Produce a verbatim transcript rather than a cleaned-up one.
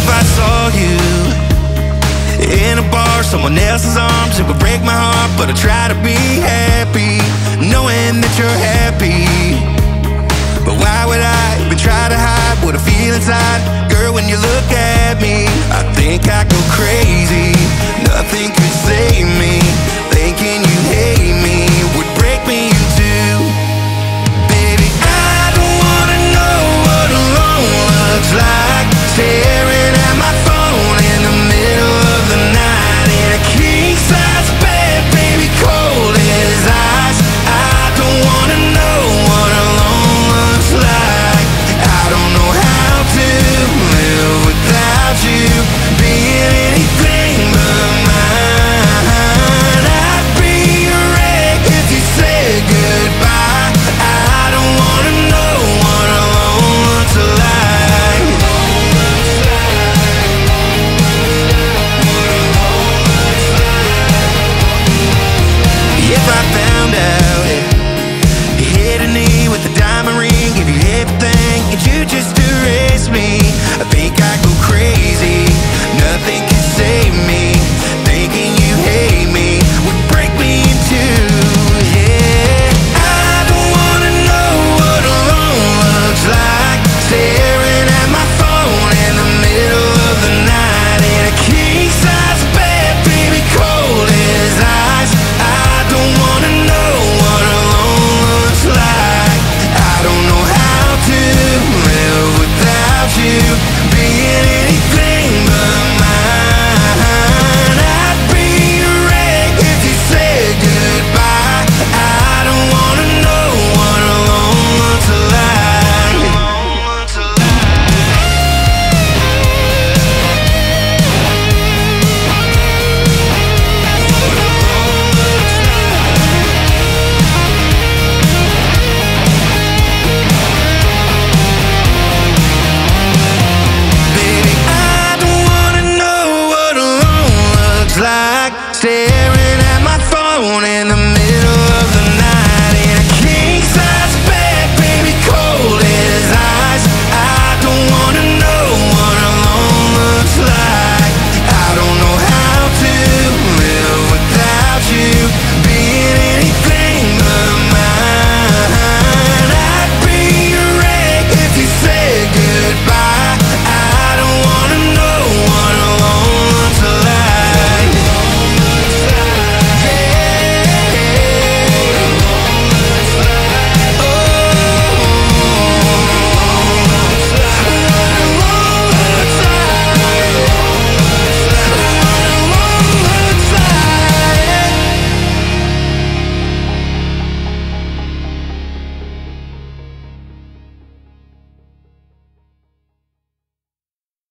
if I saw you in a bar, someone else's arms, it would break my heart. But I try to be happy, knowing that you're happy. But why would I even try to hide what I feel inside? Girl, when you look at me, I think I go crazy.